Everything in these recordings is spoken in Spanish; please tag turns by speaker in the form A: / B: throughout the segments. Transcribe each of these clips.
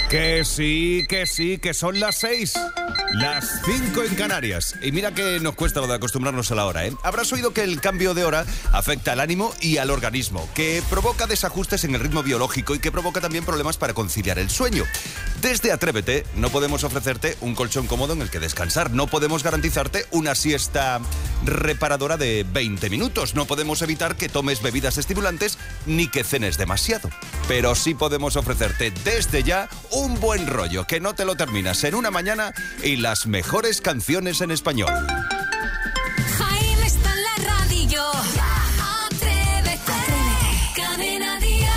A: Que sí, que son las 6. Las 5 en Canarias. Y mira que nos cuesta lo de acostumbrarnos a la hora, ¿eh? Habrás oído que el cambio de hora afecta al ánimo y al organismo, que provoca desajustes en el ritmo biológico y que provoca también problemas para conciliar el sueño. Desde Atrévete no podemos ofrecerte un colchón cómodo en el que descansar. No podemos garantizarte una siesta reparadora de 20 minutos. No podemos evitar que tomes bebidas estimulantes ni que cenes demasiado. Pero sí podemos ofrecerte desde ya un buen rollo, que no te lo terminas en una mañana, y las mejores canciones en español.
B: Jaime está en la radio. Atrévete. Cadena Dial.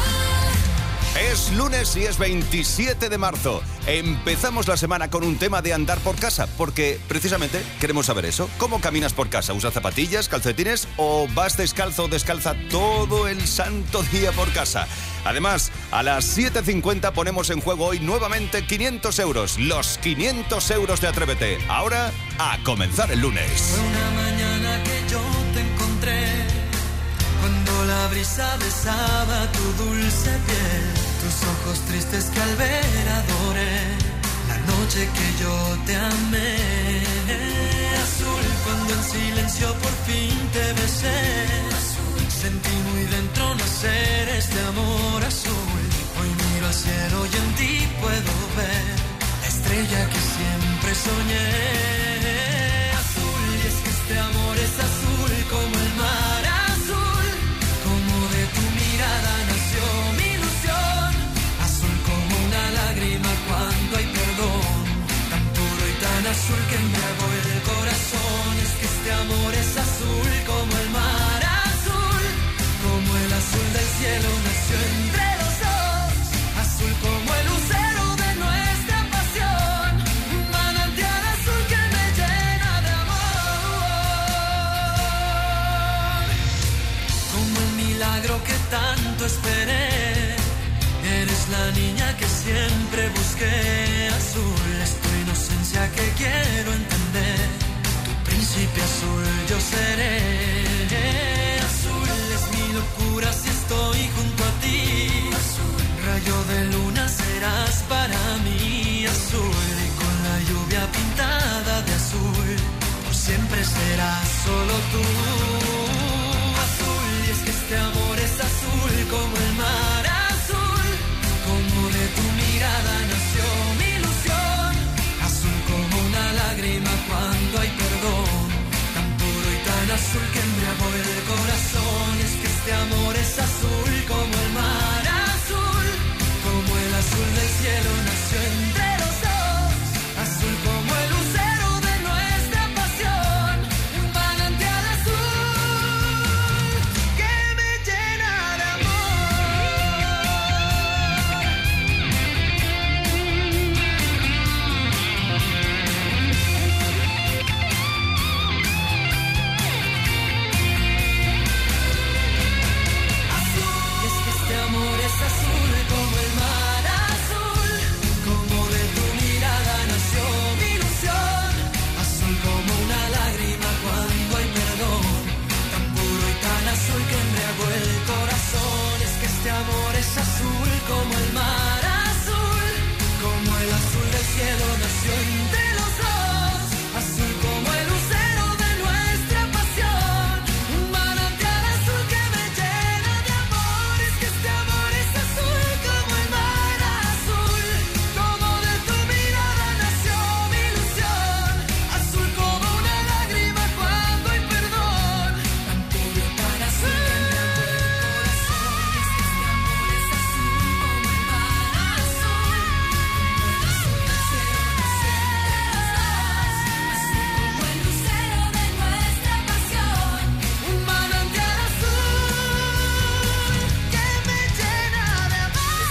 A: Es lunes y es 27 de marzo. Empezamos la semana con un tema de andar por casa, porque precisamente queremos saber eso. ¿Cómo caminas por casa? ¿Usas zapatillas, calcetines o vas descalzo o descalza todo el santo día por casa? Además, a las 7:50 ponemos en juego hoy nuevamente 500 euros. Los 500 euros de Atrévete. Ahora, a comenzar el lunes.
C: Fue una mañana que yo te encontré, cuando la brisa besaba tu dulce piel, tus ojos tristes que al ver adoré, la noche que yo te amé. Azul, cuando en silencio por fin te besé, sentí muy dentro nacer este amor azul. Hoy miro al cielo y en ti puedo ver la estrella que siempre soñé. Azul, y es que este amor es azul como el mar azul, como de tu mirada nació mi ilusión. Azul como una lágrima cuando hay perdón, tan puro y tan azul que embriagó el corazón. Es que este amor es azul como el mar azul, como el azul del cielo nació entre los dos. Azul como el lucero de nuestra pasión, un manantial azul que me llena de amor. Como el milagro que tanto esperé, eres la niña que siempre busqué. Azul es tu inocencia que quiero entender, tu príncipe azul yo seré. Azul es mi locura si estoy junto a ti. Azul, rayo de luna serás para mí. Azul, y con la lluvia pintada de azul, por siempre serás solo tú. Azul, y es que este amor es azul como el mar azul, como de tu mirada nació mi ilusión. Azul como una lágrima cuando hay perdón, tan puro y tan azul que embriagó el corazón. Es que este amor es azul como el mar azul, como el azul del cielo nació entre los dos. Azul como el lucero de nuestra pasión, un manantial azul que me llena de azul como el mar azul, como de tu mirada nació mi ilusión. Azul como una lágrima cuando hay perdón, tan puro y tan azul que embriagó el corazón. Es que este amor es azul como el mar azul, como el azul del cielo nació entre los dos. Azul como el lucero de nuestra pasión, un manantial azul que me llena de amor. Es que este amor es azul como el mar azul, como de tu mirada nació mi ilusión. Azul como una lágrima cuando hay perdón, tan puro y tan azul que embriagó el corazón. Es que este amor es azul como el mar azul, como el azul del cielo nació entre los dos. Azul como el lucero de nuestra pasión, un manantial azul que me llena de amor.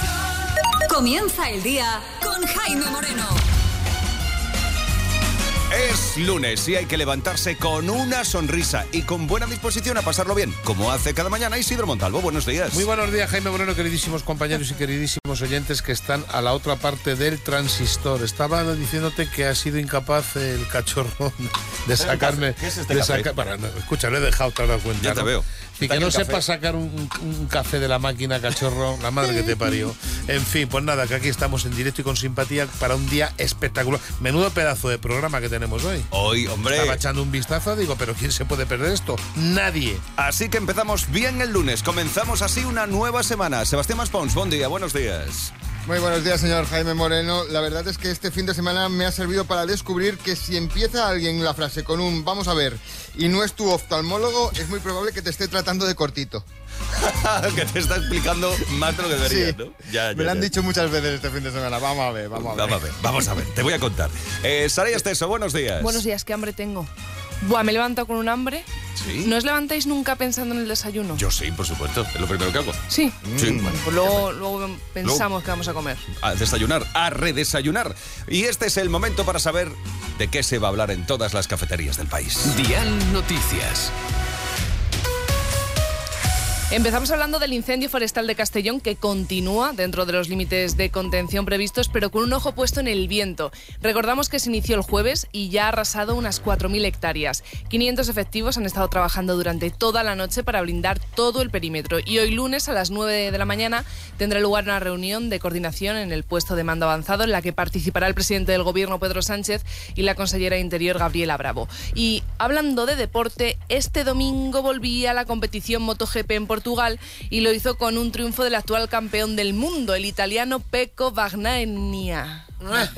B: Comienza el día con Jaime Moreno.
A: Es lunes y hay que levantarse con una sonrisa y con buena disposición a pasarlo bien, como hace cada mañana Isidro Montalvo. Buenos días.
D: Muy buenos días, Jaime Moreno, queridísimos compañeros y queridísimos oyentes que están a la otra parte del transistor. Estaba diciéndote que ha sido incapaz el cachorro de sacarme...
A: ¿Qué es este café?
D: Bueno, no, escucha, lo he dejado, te has dado cuenta.
A: Ya te veo.
D: Y que no sepa sacar un café de la máquina, cachorro, la madre que te parió. En fin, pues nada, que aquí estamos en directo y con simpatía para un día espectacular. Menudo pedazo de programa que tenemos hoy.
A: Hoy, hombre.
D: Estaba echando un vistazo, digo, pero ¿quién se puede perder esto? Nadie.
A: Así que empezamos bien el lunes. Comenzamos así una nueva semana. Sebastián Maspons, buen día, buenos días.
E: Muy buenos días, señor Jaime Moreno. La verdad es que este fin de semana me ha servido para descubrir que si empieza alguien la frase con un "vamos a ver" y no es tu oftalmólogo, es muy probable que te esté tratando de cortito.
A: Que te está explicando más de lo que debería,
E: Sí,
A: ¿no? Ya,
E: me lo han dicho muchas veces este fin de semana. Vamos a ver.
A: Vamos a ver, te voy a contar. Saray Esteso, buenos días.
F: Buenos días, qué hambre tengo. Buah, me he levantado con un hambre.
A: ¿Sí?
F: ¿No os levantáis nunca pensando en el desayuno?
A: Yo sí, por supuesto, es lo primero que hago.
F: Sí.
A: Sí.
F: Bueno, pues luego pensamos que vamos a comer.
A: A desayunar, a redesayunar. Y este es el momento para saber de qué se va a hablar en todas las cafeterías del país.
G: Dial Noticias.
F: Empezamos hablando del incendio forestal de Castellón, que continúa dentro de los límites de contención previstos, pero con un ojo puesto en el viento. Recordamos que se inició el jueves y ya ha arrasado unas 4.000 hectáreas. 500 efectivos han estado trabajando durante toda la noche para blindar todo el perímetro. Y hoy lunes a las 9 de la mañana tendrá lugar una reunión de coordinación en el puesto de mando avanzado, en la que participará el presidente del Gobierno, Pedro Sánchez, y la consellera de Interior, Gabriela Bravo. Y hablando de deporte, este domingo volvía a la competición MotoGP en Portugal y lo hizo con un triunfo del actual campeón del mundo, el italiano Pecco Bagnaia.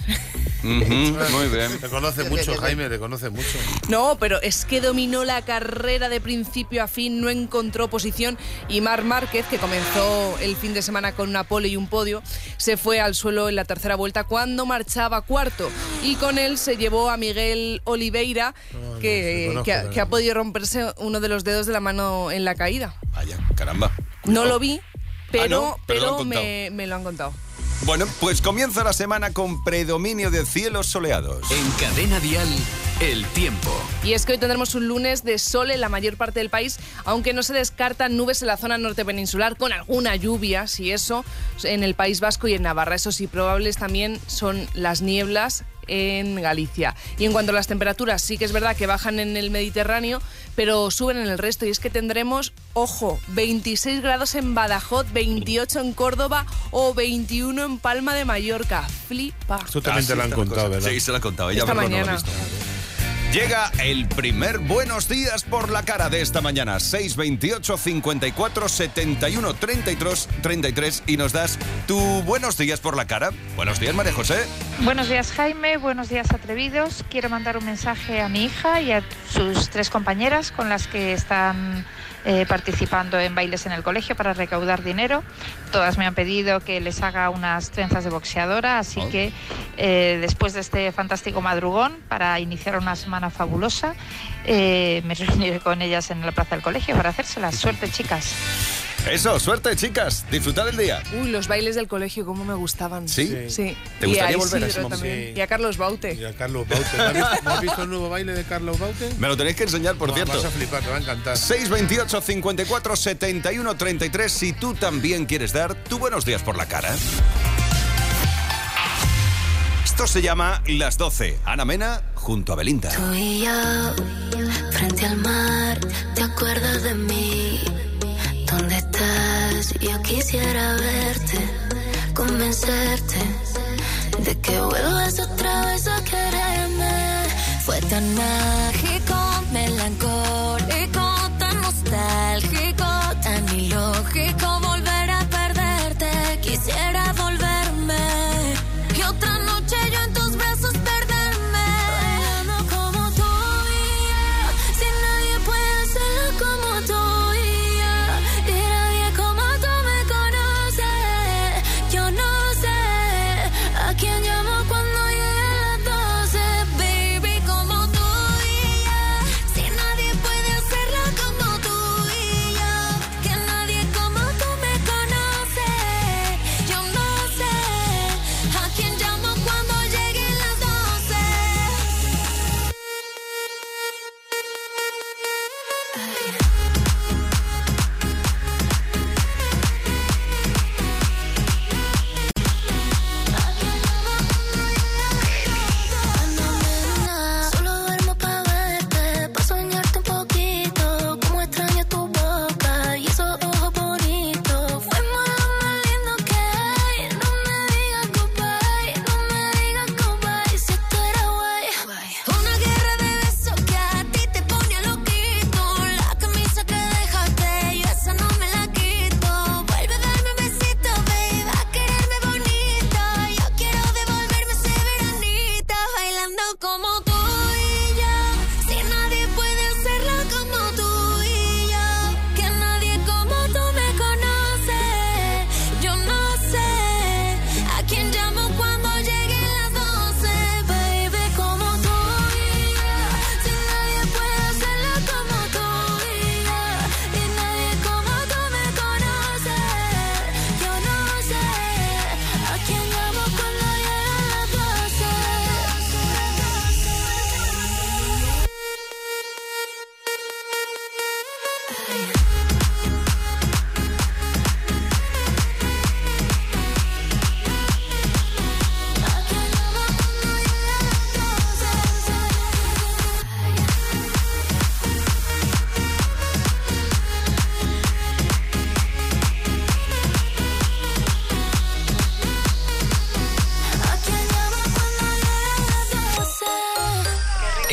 A: Muy bien.
D: Te conoce mucho, Jaime, te conoce mucho.
F: No, pero es que dominó la carrera de principio a fin, no encontró posición y Marc Márquez, que comenzó el fin de semana con una pole y un podio, se fue al suelo en la tercera vuelta cuando marchaba cuarto, y con él se llevó a Miguel Oliveira, que ha podido romperse uno de los dedos de la mano en la caída.
A: Vaya, caramba.
F: No lo vi, pero
A: lo han
F: me lo han contado.
A: Bueno, pues comienza la semana con predominio de cielos soleados.
G: En Cadena Dial, el tiempo.
F: Y es que hoy tendremos un lunes de sol en la mayor parte del país, aunque no se descartan nubes en la zona norte peninsular, con alguna lluvia, si eso, en el País Vasco y en Navarra. Eso sí, probables también son las nieblas en Galicia. Y en cuanto a las temperaturas, sí que es verdad que bajan en el Mediterráneo, pero suben en el resto, y es que tendremos, ojo, 26 grados en Badajoz, 28 en Córdoba o 21 en Palma de Mallorca. Flipa.
D: Tú también te lo han contado, ¿verdad?
A: Sí, se lo han contado. Ella
F: Esta
A: misma no lo ha
F: mañana.
A: visto. Llega el primer Buenos Días por la Cara de esta mañana. 628 54 71 33 y nos das tu Buenos Días por la Cara. Buenos días, María José.
H: Buenos días, Jaime. Buenos días, atrevidos. Quiero mandar un mensaje a mi hija y a sus 3 compañeras con las que están participando en bailes en el colegio para recaudar dinero. Todas me han pedido que les haga unas trenzas de boxeadora, así que después de este fantástico madrugón, para iniciar una semana fabulosa, me reuniré con ellas en la plaza del colegio para hacérselas. Suerte, chicas.
A: Eso, suerte, chicas. Disfrutad el día.
F: Uy, los bailes del colegio, cómo me gustaban.
A: ¿Sí?
F: Sí.
A: ¿Te gustaría volver a ese
F: Isidro
A: momento?
F: también.
D: Sí.
F: Y a Carlos Baute.
D: Y a Carlos Baute. ¿No has visto el nuevo baile de Carlos Baute?
A: Me lo tenéis que enseñar, por cierto.
D: Vas a flipar, te va a encantar.
A: 628 54 71 33 si tú también quieres dar tu Buenos Días por la Cara. Esto se llama Las 12. Ana Mena junto a Belinda.
B: Tú y yo, frente al mar, ¿te acuerdas de mí? ¿Dónde estás? Yo quisiera verte, convencerte de que vuelvas otra vez a quererme. Fue tan mágico, melancólico, tan nostálgico, tan ilógico volver a perderte. Quisiera volverme y otra noche yo en tus brazos perderme. Bailando como tú y yo, si nadie puede hacerlo como tú y yo, y nadie como tú me conoce. Yo no sé a quién llamo cuando lleguen las 12, baby, como tú y yo, si nadie puede hacerlo como tú y yo, que nadie como tú me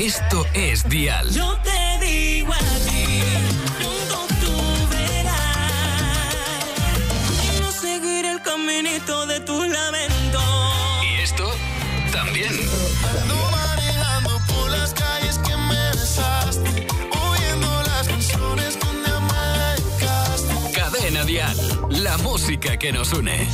G: Esto es Dial.
C: Yo te digo a ti, pronto tú verás. No seguir el caminito de tus lamentos.
G: Y esto también.
I: Ando manejando por las calles que me besaste, oyendo las canciones donde amanecaste.
G: Cadena Dial, la música que nos une.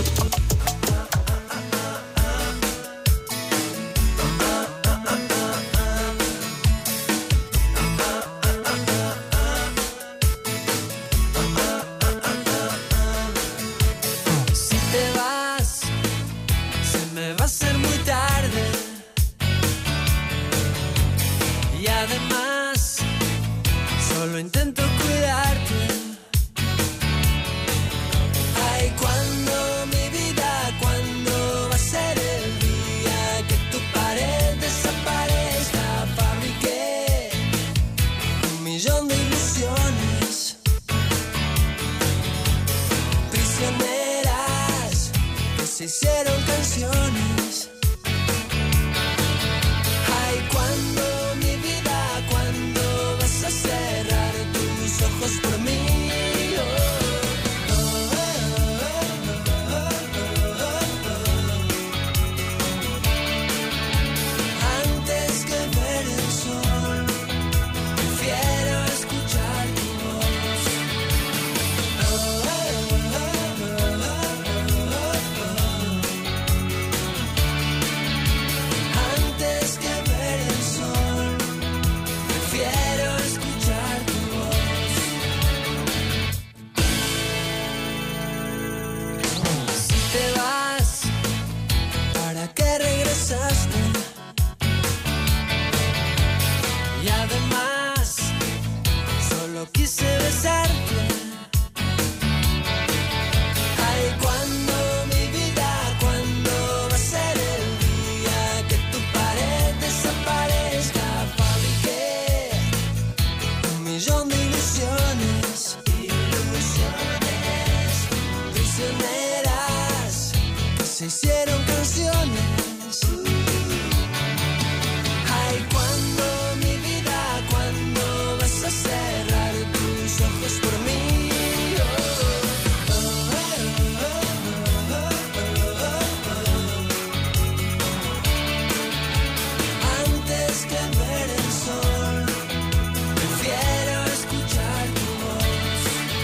C: Si te vas, se me va a hacer muy tarde. Y además, solo intento cuidarte. Ay, cuando mi vida, cuando va a ser el día que tu pared desaparezca. Fabriqué 1.000.000 de ilusiones prisioneras que se hicieron canciones. Ay, cuando mi vida, cuando vas a cerrar tus ojos por mí. Antes que ver el sol, prefiero escuchar tu voz. Antes que ver el sol, prefiero escuchar tu voz. Si te vas, ¿para qué regresaste? Y además, solo quise besarte. Ay, cuando mi vida, cuando va a ser el día que tu pared desaparezca. Fabriqué 1.000.000 de ilusiones, prisioneras que se hicieron canciones. Ay, cuando mi vida, cuando vas a cerrar tus ojos por mí. Antes que ver el sol, prefiero escuchar tu voz.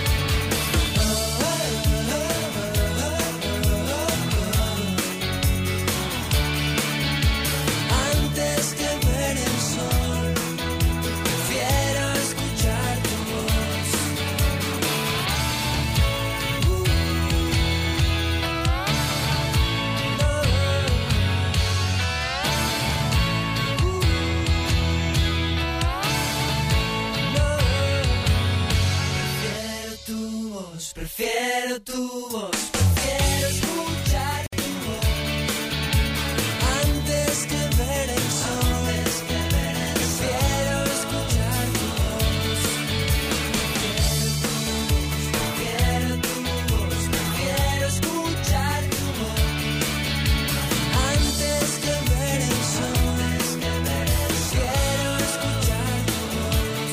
C: Antes que ver el sol, prefiero escuchar tu voz. Prefiero tu voz, prefiero tu voz, prefiero escuchar tu voz. Antes que ver el sol, prefiero escuchar tu voz. Prefiero tu voz, prefiero escuchar tu voz. Antes que ver el sol, prefiero escuchar tu voz.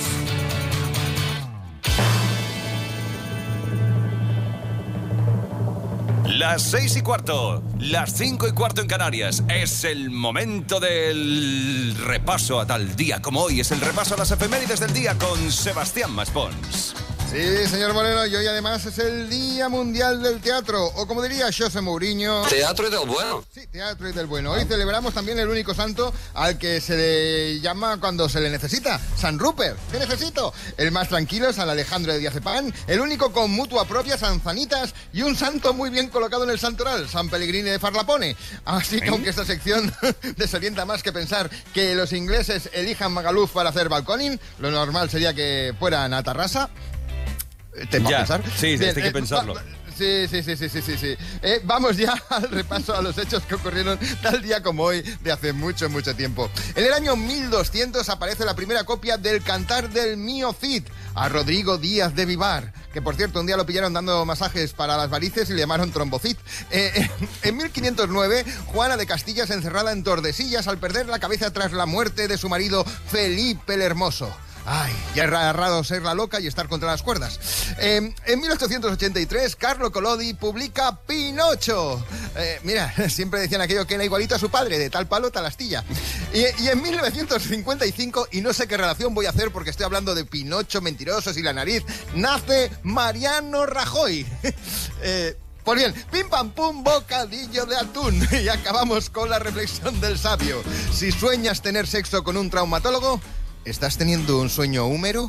A: Las 6:15, las 5:15 en Canarias. Es el momento del repaso a tal día como hoy. Es el repaso a las efemérides del día con Sebastián Maspons.
E: Sí, señor Moreno, y hoy además es el Día Mundial del Teatro, o como diría José Mourinho...
J: Teatro y del bueno.
E: Sí, teatro y del bueno. Hoy celebramos también el único santo al que se le llama cuando se le necesita, San Rupert. ¿Qué necesito? El más tranquilo, San Alejandro de Diazepam, el único con mutua propia, San Zanitas, y un santo muy bien colocado en el santoral, San Pellegrini de Farlapone. Así que aunque esta sección desorienta más que pensar que los ingleses elijan Magaluf para hacer balconing, lo normal sería que fueran a Tarrasa. ¿Te va a pensar?
A: Sí, bien, hay que pensarlo.
E: Sí. Vamos ya al repaso a los hechos que ocurrieron tal día como hoy de hace mucho tiempo. En el año 1200 aparece la primera copia del Cantar del Mío Cid a Rodrigo Díaz de Vivar, que por cierto un día lo pillaron dando masajes para las varices y le llamaron trombocit. En 1509, Juana de Castilla es encerrada en Tordesillas al perder la cabeza tras la muerte de su marido Felipe el Hermoso. Ay, ya es raro ser la loca y estar contra las cuerdas. En 1883, Carlo Collodi publica Pinocho. Mira, siempre decían aquello que era igualito a su padre, de tal palo, tal astilla. Y en 1955, y no sé qué relación voy a hacer porque estoy hablando de Pinocho, Mentirosos y La Nariz, nace Mariano Rajoy. Pues bien, pim pam pum, bocadillo de atún. Y acabamos con la reflexión del sabio. Si sueñas tener sexo con un traumatólogo, ¿estás teniendo un sueño húmero?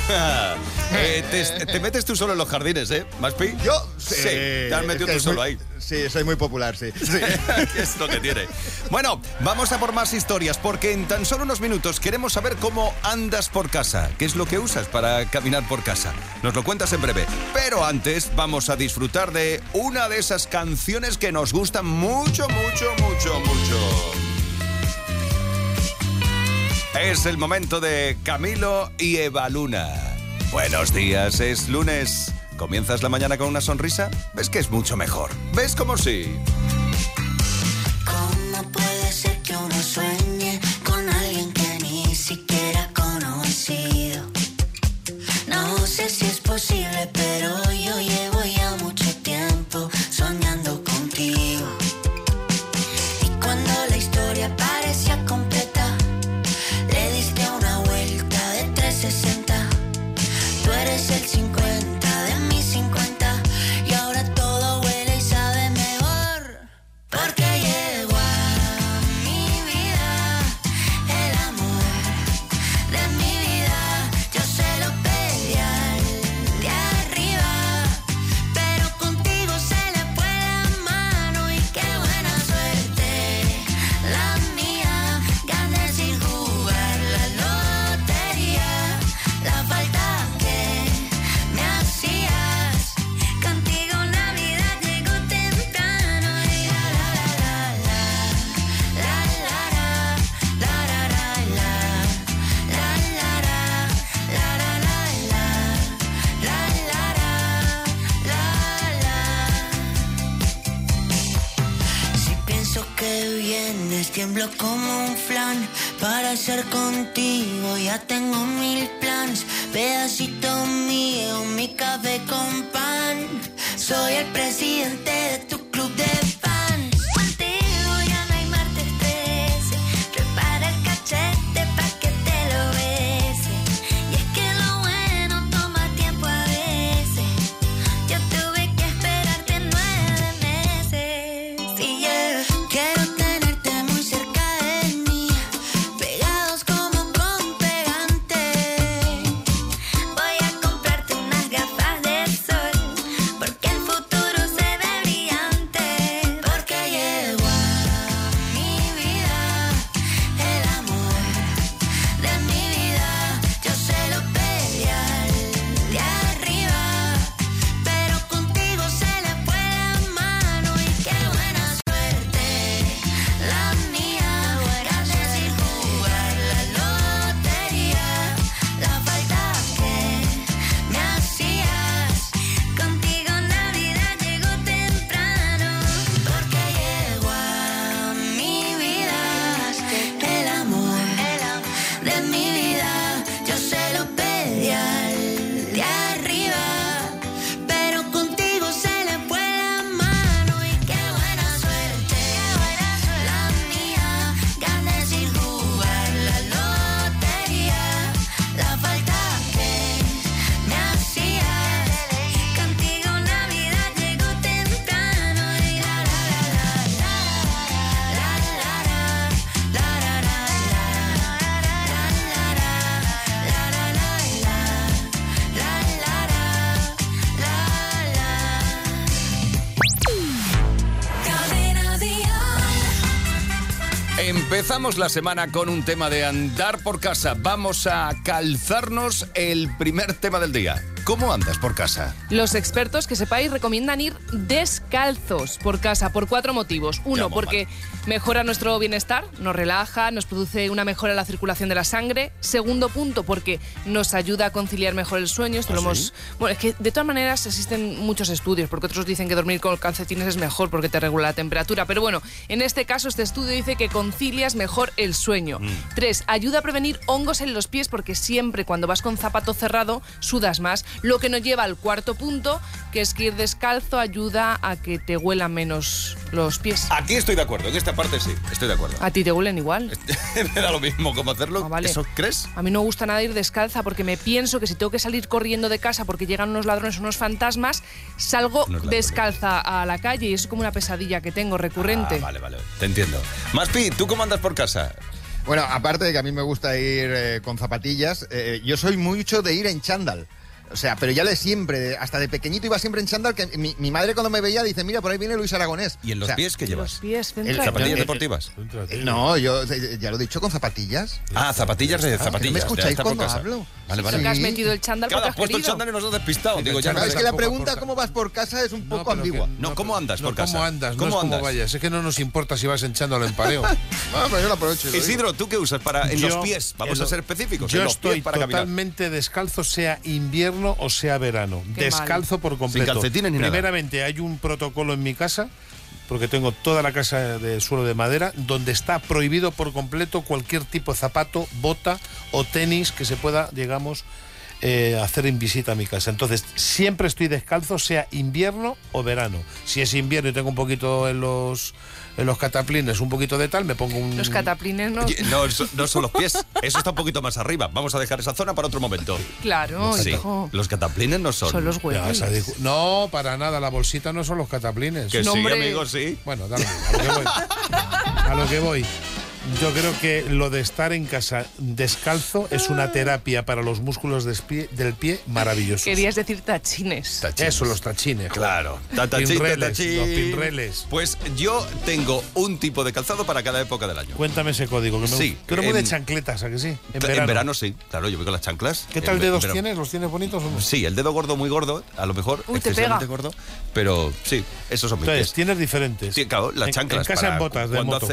A: Te metes tú solo en los jardines, ¿eh, Maspi?
E: Yo,
A: sí. Te has metido tú solo ahí.
E: Sí, soy muy popular, sí.
A: Es lo que tiene. Bueno, vamos a por más historias, porque en tan solo unos minutos queremos saber cómo andas por casa. ¿Qué es lo que usas para caminar por casa? Nos lo cuentas en breve. Pero antes vamos a disfrutar de una de esas canciones que nos gustan mucho, mucho, mucho, mucho. Es el momento de Camilo y Eva Luna. Buenos días, es lunes. ¿Comienzas la mañana con una sonrisa? ¿Ves que es mucho mejor? ¿Ves como sí?
B: ¿Cómo puede ser que uno sueñe con alguien que ni siquiera ha conocido? No sé si es posible, pero yo llevo ya mucho tiempo soñando contigo. Y cuando la historia parecía completa, le diste una vuelta de 360. Tú eres el 50 de mis 50 y ahora todo huele y sabe mejor. Porque llegó a mi vida el amor de mi vida. Yo se lo pedí al de arriba, pero contigo se le fue la mano y qué buena suerte la mía. Gané sin jugar la lotería, la falta que me hacías. Contigo Navidad llegó temprano y la la la la la la la la. Si pienso que vienes, tiemblo como un flan. Para ser contigo ya tengo 1000 planes. Pedacito mío, mi café con pan. Soy el presidente de tu club de fans. Contigo ya no hay martes 13. Prepara el cachete pa' que te lo bese. Y es que lo bueno toma tiempo a veces. Yo tuve que esperarte 9 meses. Y quiero tenerte muy cerca de mí, pegados como con pegante. Voy a comprarte unas gafas de sol, porque el futuro se ve brillante. Porque llegó a mi vida el amor de mi vida. Yo se lo pedí al de arriba, pero contigo se le fue la mano y qué buena suerte la mía. Gané sin jugar la lotería, la falta que me hacías. Contigo Navidad llegó temprano, porque llegó a mi vida el amor de mi vida. Yo se lo pedí al de arriba, pero contigo se le fue la mano y qué buena suerte la mía. Gané sin jugar la lotería, la falta que me hacías. Contigo Navidad llegó temprano y la la la la la la la la Cadena Dial.
A: Empezamos la semana con un tema de andar por casa. Vamos a calzarnos el primer tema del día. ¿cómo andas por casa?
F: Los expertos, que sepáis, recomiendan ir descalzos por casa por 4 motivos. Uno, porque mejora nuestro bienestar, nos relaja, nos produce una mejora en la circulación de la sangre. Segundo punto, porque nos ayuda a conciliar mejor el sueño. Esto lo hemos... Bueno, es que de todas maneras existen muchos estudios, porque otros dicen que dormir con calcetines es mejor porque te regula la temperatura. Pero bueno, en este caso, este estudio dice que concilias mejor el sueño. 3, ayuda a prevenir hongos en los pies, porque siempre cuando vas con zapato cerrado sudas más. Lo que nos lleva al cuarto punto, que es que ir descalzo ayuda a que te huelan menos los pies.
A: Aquí estoy de acuerdo, en esta parte sí, estoy de acuerdo.
F: ¿A ti te huelen igual?
A: Me da lo mismo cómo hacerlo.
F: Vale.
A: ¿Eso crees?
F: A mí no me gusta nada ir descalza porque me pienso que si tengo que salir corriendo de casa porque llegan unos ladrones, unos fantasmas, salgo descalza a la calle y es como una pesadilla que tengo recurrente.
A: Vale, te entiendo. Maspi, ¿tú cómo andas por casa?
E: Bueno, aparte de que a mí me gusta ir con zapatillas, yo soy mucho de ir en chándal. O sea, pero ya de siempre, hasta de pequeñito iba siempre en chándal, que mi madre cuando me veía dice, mira, por ahí viene Luis Aragonés.
A: ¿Y en los pies qué llevas?
F: Los pies,
A: ¿Zapatillas deportivas?
E: No, yo ya lo he dicho, con zapatillas.
A: Zapatillas de zapatillas.
E: ¿No me escucháis cuando hablo?
A: Vale.
F: Lo que has metido el chándal porque has
A: puesto el
F: querido.
A: chándal y nos has despistado. Digo, ya
E: es que la pregunta ¿cómo vas por casa? Es un poco ambigua.
A: ¿cómo andas por casa?
D: ¿Cómo andas? ¿Cómo vayas? Es que no nos importa si vas en chándal o en pareo.
E: Pero yo lo aprovecho.
A: Isidro, ¿tú qué usas en los pies? Vamos a ser específicos.
D: Yo estoy totalmente descalzo, sea invierno o sea verano. Descalzo por completo.
A: Sin calcetines ni nada.
D: Primeramente, hay un protocolo en mi casa, porque tengo toda la casa de suelo de madera, donde está prohibido por completo cualquier tipo de zapato, bota o tenis que se pueda, digamos, hacer en visita a mi casa. Entonces, siempre estoy descalzo, sea invierno o verano. Si es invierno y tengo un poquito en los cataplines, un poquito de tal, me pongo un...
F: Los cataplines no...
A: No son los pies, eso está un poquito más arriba. Vamos a dejar esa zona para otro momento.
F: Claro,
A: sí.
F: hijo.
A: Los cataplines no son.
F: Son los huevos.
D: No, para nada, la bolsita no son los cataplines.
A: Que sí, amigo, sí.
D: Bueno, dale, a lo que voy. Yo creo que lo de estar en casa descalzo es una terapia para los músculos del pie maravillosos.
F: Querías decir tachines.
D: Eso, los tachines.
A: Claro.
D: Los pinreles.
A: Pues yo tengo un tipo de calzado para cada época del año.
D: Cuéntame ese código.
A: Sí.
D: Tú eres muy de chancletas, ¿a que sí?
A: En verano sí. Claro, yo voy con las chanclas.
D: ¿Qué tal dedos tienes? ¿Los tienes bonitos o no?
A: Sí, el dedo gordo, muy gordo, a lo mejor excesivamente gordo. Pero sí, esos son mis pies.
D: Tienes diferentes.
A: Sí, claro, las chanclas.
D: En casa en botas de moto.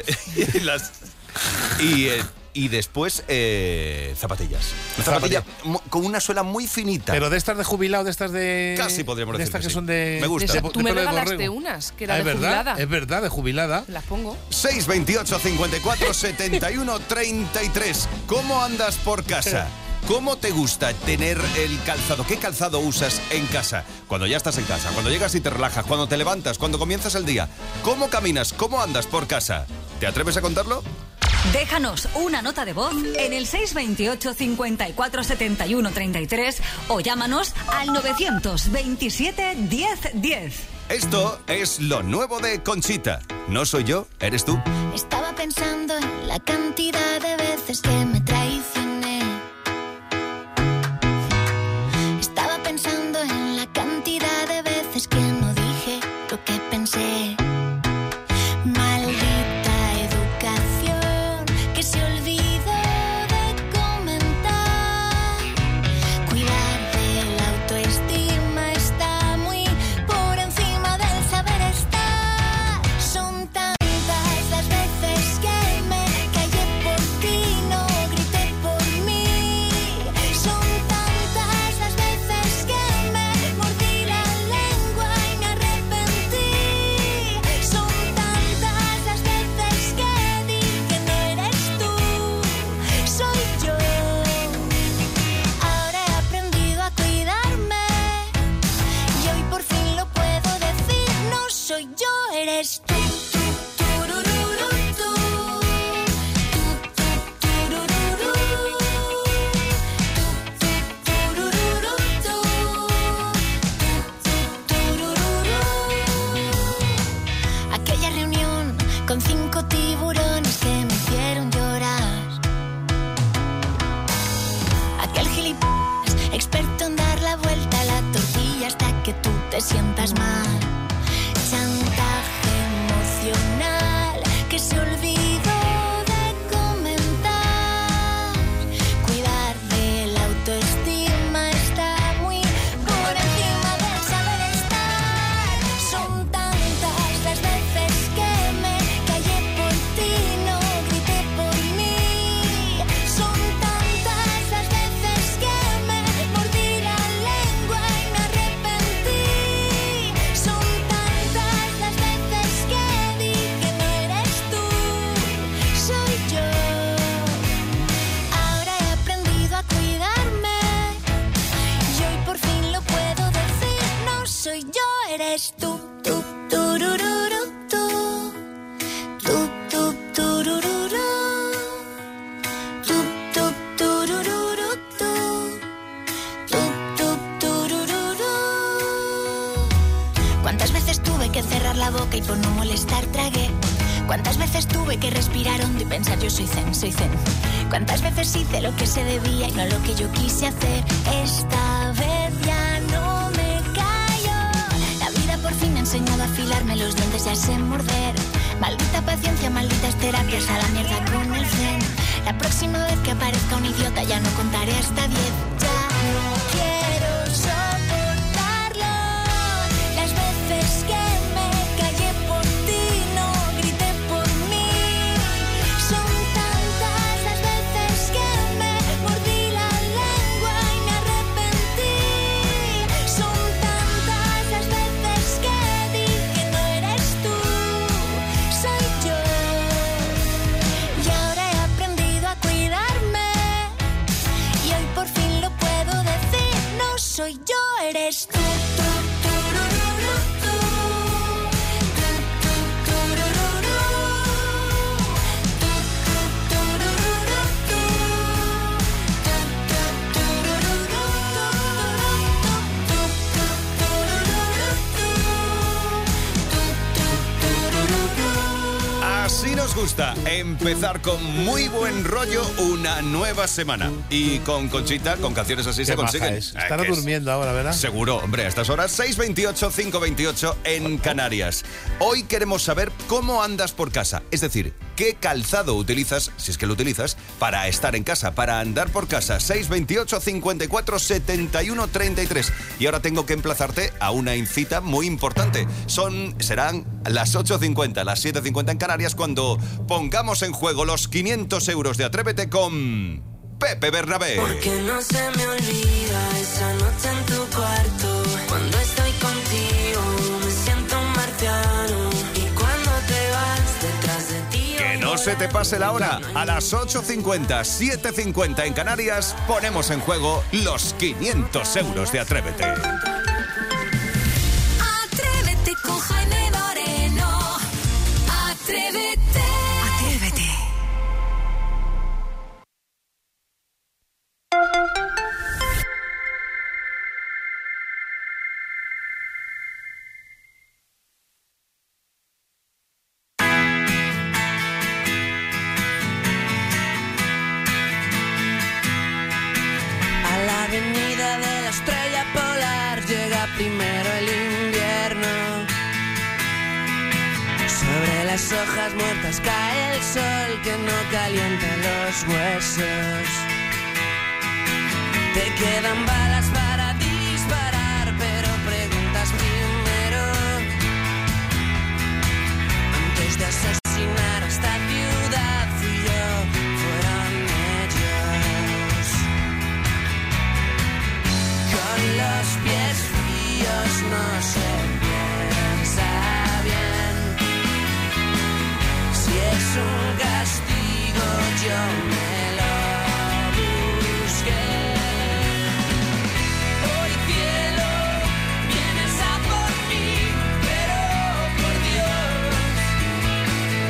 A: Y después zapatillas. Zapatilla con una suela muy finita.
D: Pero de estas de jubilado, de estas de...
A: Casi podríamos decir.
D: De estas que
A: sí.
D: son de...
A: Me gusta.
F: Tú me regalaste unas, que era de jubilada.
D: Es verdad, de jubilada.
F: Las pongo.
A: 628 54 71 33. ¿Cómo andas por casa? ¿Cómo te gusta tener el calzado? ¿Qué calzado usas en casa? Cuando ya estás en casa, cuando llegas y te relajas, cuando te levantas, cuando comienzas el día. ¿Cómo caminas? ¿Cómo andas por casa? ¿Te atreves a contarlo?
J: Déjanos una nota de voz en el 628 54 71 33 o llámanos al 927 10 10.
A: Esto es lo nuevo de Conchita. No soy yo, eres tú.
B: Estaba pensando en la cantidad de veces que me traicioné. Estaba pensando en la cantidad de veces que no dije lo que pensé. Maldita educación que se olvidó de comentar. Cuidar de la autoestima está muy por encima del saber estar. Son tantas las veces que me callé por ti, no grité por mí. Son tantas las veces que me mordí la lengua y me arrepentí. Son tantas las veces que dije no eres tú, soy yo. Ahora he aprendido a cuidarme y hoy por fin lo puedo decir. No soy yo, eres tú. Aquella reunión con 5 tiburones que me hicieron llorar. Aquel gilipollas experto en dar la vuelta a la tortilla hasta que tú te sientas mal. Chantaje emocional que se olvidó de comentar. Cuidar de la autoestima está muy por Cuántas veces tuve que respirar hondo y pensar yo soy zen, soy zen. Cuántas veces hice lo que se debía y no lo que yo quise hacer. Esta vez ya no me callo. La vida por fin me ha enseñado a afilarme los dientes y a sé morder. Maldita paciencia, malditas terapias, a la mierda con el zen. La próxima vez que aparezca un idiota ya no contaré hasta 10. Ya no quiero soportarlo. Las veces que me callé por ti, no grité por mí. Son tantas las veces que me mordí la lengua y me arrepentí. Son tantas las veces que dije no eres tú, soy yo. Y ahora he aprendido a cuidarme y hoy por fin lo puedo decir. No soy yo, eres tú.
A: Así nos gusta empezar con muy buen rollo una nueva semana. Y con Conchita, con canciones así
D: Qué
A: se
D: maja
A: consiguen.
D: es. Estará durmiendo ahora, ¿verdad?
A: Seguro, hombre, a estas horas 6:28, 5:28 en Canarias. Hoy queremos saber cómo andas por casa. Es decir, qué calzado utilizas, si es que lo utilizas, para estar en casa, para andar por casa. 6:28, 54, 71, 33. Y ahora tengo que emplazarte a una cita muy importante. Serán las 8:50, las 7:50 en Canarias, cuando pongamos en juego los 500 euros de Atrévete con Pepe Bernabé.
C: Porque no se me olvida esa noche en tu cuarto. Cuando estoy contigo me siento un marciano. Y cuando te vas detrás de ti.
A: Que no se te pase la hora. A las 8:50, 7:50 en Canarias, ponemos en juego los 500 euros de Atrévete.
J: Atrévete con Jaime Moreno. Atrévete. Atrévete.
C: A la avenida de la estrella polar llega primero el invierno. Sobre las hojas muertas cae el sol que no calienta los huesos. Te quedan balas para disparar, pero preguntas primero. Antes de asesinar a esta ciudad fui yo, fueron ellos. Con los pies fríos no se piensa bien. Si es un castigo yo me lo busqué. Hoy cielo, vienes a por mí, pero por Dios,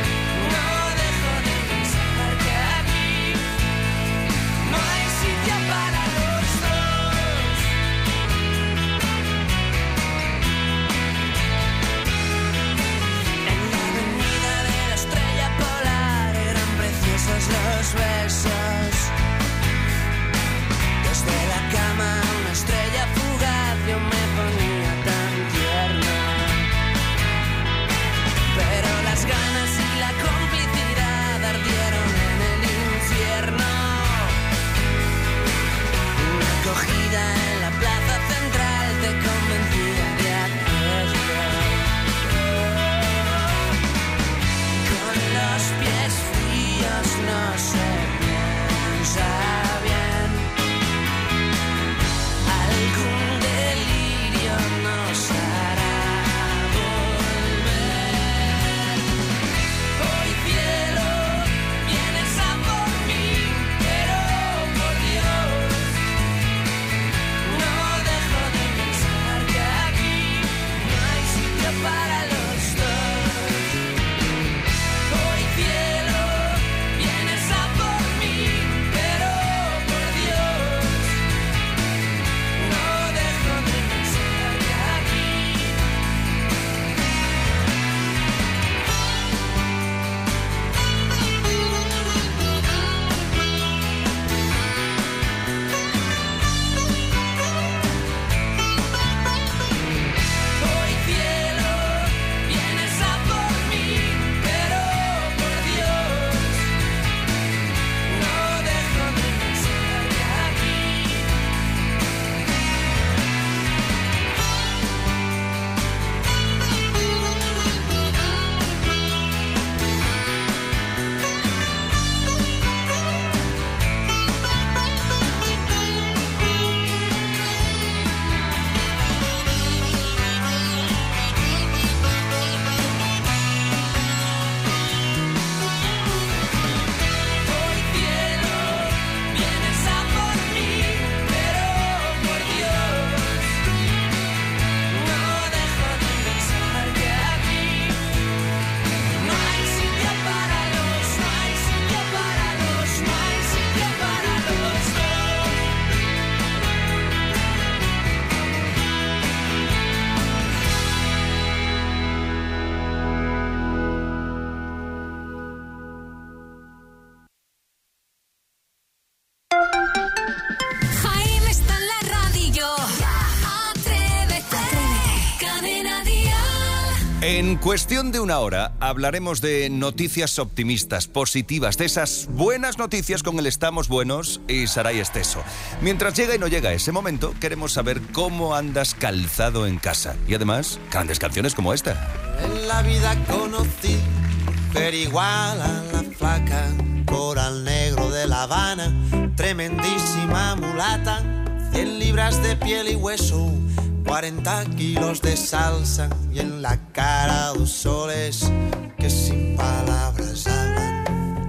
A: En cuestión de una hora hablaremos de noticias optimistas, positivas, de esas buenas noticias con el Estamos Buenos y Saray Esteso. Mientras llega y no llega ese momento, queremos saber cómo andas calzado en casa. Y además, grandes canciones como esta.
K: En la vida conocí mujer igual a la flaca, coral negro de La Habana, tremendísima mulata, 100 libras de piel y hueso, 40 kilos de salsa y en la cara 2 soles que sin palabras hablan,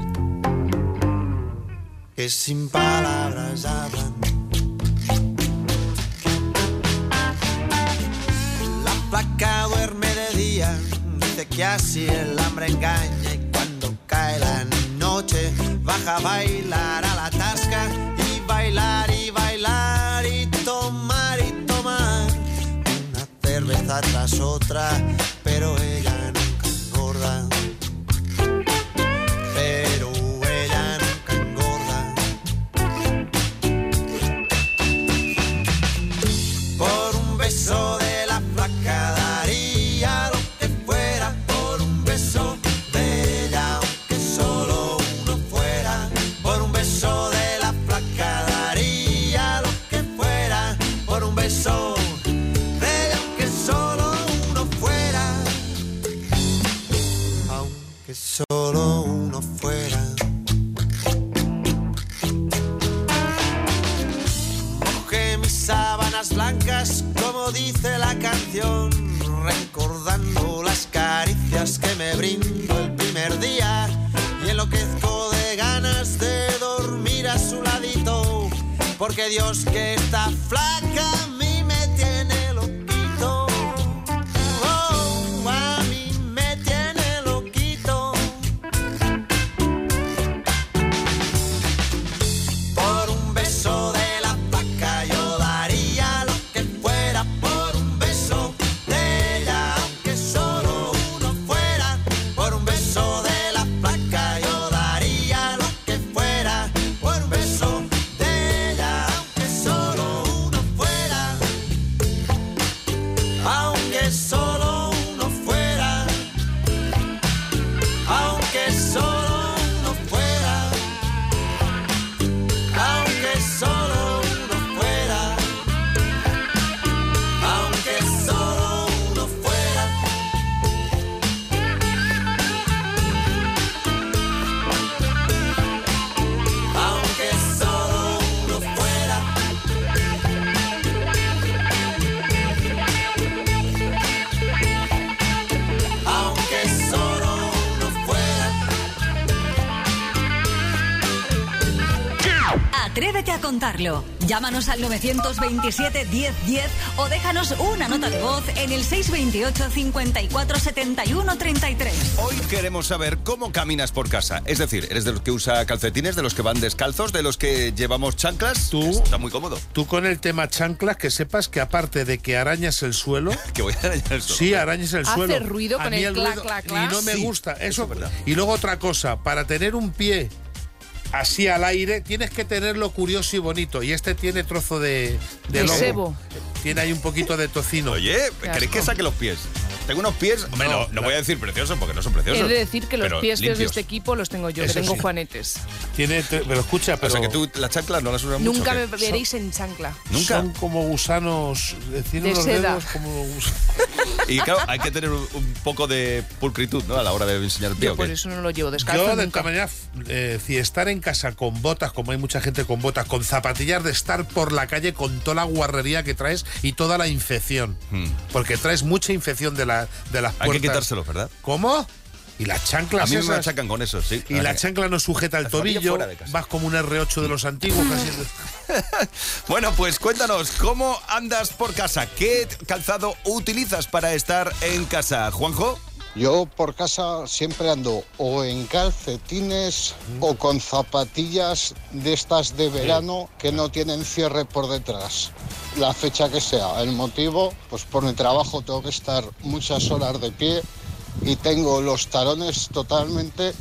K: que sin palabras hablan. La flaca duerme de día, dice que así el hambre engaña y cuando cae la noche baja a bailar a la tasca y bailar y bailar y tomar una cerveza tras otra, pero ella nunca engorda, pero ella nunca engorda. Por un beso de la flaca daría lo que fuera, por un beso de ella aunque solo uno fuera, por un beso de la flaca daría lo que fuera, por un beso de ella aunque solo uno fuera, aunque solo uno fuera. Mojé mis sábanas blancas como dice la canción, recordando las caricias que me brindó el primer día y enloquezco de ganas de dormir a su ladito, porque Dios que está flaca a mí me tiene loquito, oh, a mí me tiene loquito. Por un beso de la flaca yo daría lo que fuera, por un beso de ella aunque solo uno fuera, por un beso de la flaca yo daría lo que fuera, por un beso de ella aunque solo uno fuera, aunque solo uno fuera, aunque solo uno fuera, aunque solo uno fuera, aunque solo uno fuera. Aunque solo uno fuera. Aunque solo uno fuera.
J: Atrévete a contarlo. Llámanos al 927 1010 o déjanos una nota de voz en el 628 54 71 33.
A: Hoy queremos saber cómo caminas por casa. Es decir, ¿eres de los que usa calcetines, de los que van descalzos, de los que llevamos chanclas?
D: Tú.
A: Está muy cómodo.
D: Tú con el tema chanclas, que sepas que aparte de que arañas el suelo...
A: Que voy a arañar el suelo.
D: Sí, arañas el
F: Hace
D: suelo.
F: ruido
D: A
F: con
D: mí
F: el clac,
D: ruido
F: clac, clac.
D: y no me
A: Sí,
D: gusta.
A: eso es verdad.
D: Y luego otra cosa, para tener un pie así al aire, tienes que tenerlo curioso y bonito. Y este tiene trozo de lobo.
F: sebo.
D: Tiene ahí un poquito de tocino.
A: Oye, ¿queréis que saque los pies? Tengo unos pies, hombre, no voy a decir preciosos porque no son preciosos.
F: He de decir que los
A: pero
F: pies de
A: limpios.
F: este equipo los tengo yo, que
D: Eso
F: tengo
D: sí.
F: juanetes.
D: Pero escucha, pero
A: O sea que tú las chanclas no las usas mucho.
F: Nunca
A: ¿o qué?
F: me veréis en chancla.
A: Nunca.
D: son como gusanos, tienen
F: De
D: los
F: seda.
D: dedos como
A: Y claro, hay que tener un poco de pulcritud, ¿no? A la hora de enseñar el pie.
F: Yo
A: ¿o qué?
F: por eso no lo llevo descalzo
D: Yo, de
F: nunca.
D: todas maneras, si estar en casa con botas, como hay mucha gente con botas, con zapatillas, de estar por la calle con toda la guarrería que traes y toda la infección. Porque traes mucha infección de las puertas.
A: Hay que quitárselos, ¿verdad?
D: ¿Cómo? Y las chanclas
A: A mí me
D: esas.
A: achacan con eso, sí.
D: Y la chancla no sujeta el
A: La zapatilla
D: tobillo,
A: fuera de casa.
D: vas como un R8 de los antiguos. Casi.
A: Bueno, pues cuéntanos, ¿cómo andas por casa? ¿Qué calzado utilizas para estar en casa? ¿Juanjo?
L: Yo por casa siempre ando o en calcetines o con zapatillas de estas de verano que no tienen cierre por detrás. La fecha que sea, el motivo, pues por mi trabajo tengo que estar muchas horas de pie y tengo los talones totalmente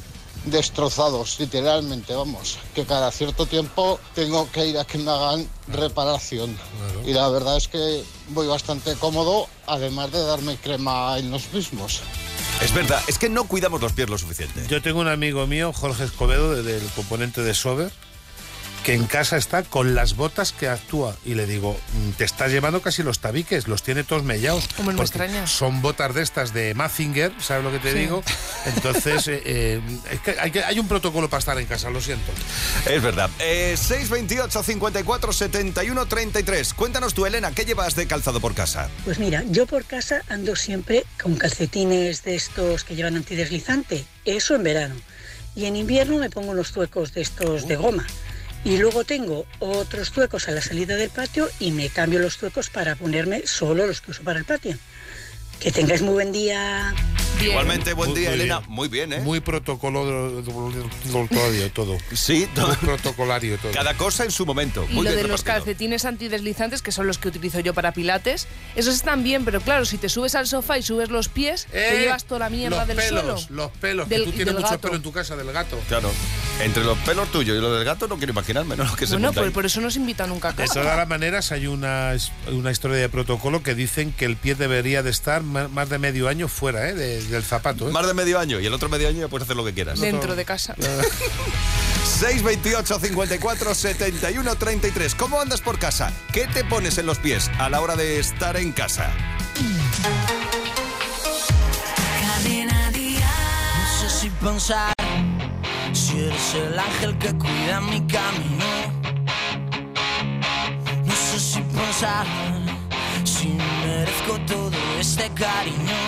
L: destrozados, literalmente, vamos, que cada cierto tiempo tengo que ir a que me hagan reparación.
D: Claro.
L: Y la verdad es que voy bastante cómodo, además de darme crema en los mismos.
A: Es verdad, es que no cuidamos los pies lo suficiente.
D: Yo tengo un amigo mío, Jorge Escobedo, del componente de Sober, que en casa está con las botas que actúa. Y le digo, te estás llevando casi los tabiques, los tiene todos mellados.
F: Como no me extraña.
D: Son botas de estas de Mazinger, ¿sabes lo que te digo? Entonces, es que hay un protocolo para estar en casa, lo siento.
A: Es verdad. 628 54 71 33. Cuéntanos tú, Elena, ¿qué llevas de calzado por casa?
M: Pues mira, yo por casa ando siempre con calcetines de estos que llevan antideslizante, eso en verano. Y en invierno me pongo unos zuecos de estos de goma. Y luego tengo otros zuecos a la salida del patio y me cambio los zuecos para ponerme solo los que uso para el patio. Que tengáis muy buen día.
A: Bien. Igualmente, buen día,
D: Muy
A: Elena.
D: bien.
A: Muy bien, ¿eh?
D: Muy protocolario todo.
A: Sí, todo.
D: Muy protocolario todo.
A: Cada cosa en su momento.
F: Y
A: Muy
F: lo
A: bien
F: de los
A: repartido.
F: calcetines antideslizantes, que son los que utilizo yo para pilates, esos están bien, pero claro, si te subes al sofá y subes los pies, te llevas toda la mierda
D: los
F: del
D: pelos,
F: suelo.
D: Los pelos,
F: Del-
D: que tú tienes
F: del
D: mucho
F: gato.
D: pelo en tu casa, del gato.
A: Claro. Entre los pelos tuyos y los del gato no quiero imaginarme, ¿no? Lo que se
F: Bueno,
A: monta
F: pues
A: ahí.
F: por eso nos invitan nunca a
D: De
F: casa.
D: todas las maneras, hay una historia de protocolo que dicen que el pie debería de estar más de medio año fuera del zapato.
A: Más de medio año y el otro medio año ya puedes hacer lo que quieras.
F: Dentro de casa.
A: 628 54 71 33. ¿Cómo andas por casa? ¿Qué te pones en los pies a la hora de estar en casa?
C: No sé si pensar si eres el ángel que cuida mi camino. No sé si pensar si merezco todo este cariño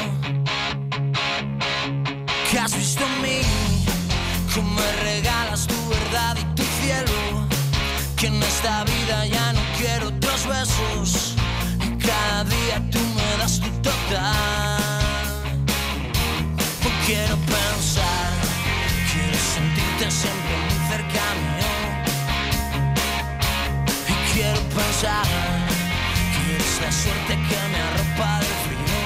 C: que has visto en mí, que me regalas tu verdad y tu cielo, que en esta vida ya no quiero otros besos y cada día tú me das tu total. No quiero pensar, quiero sentirte siempre muy cerca mío. Y quiero pensar que eres la suerte que me arropa del frío.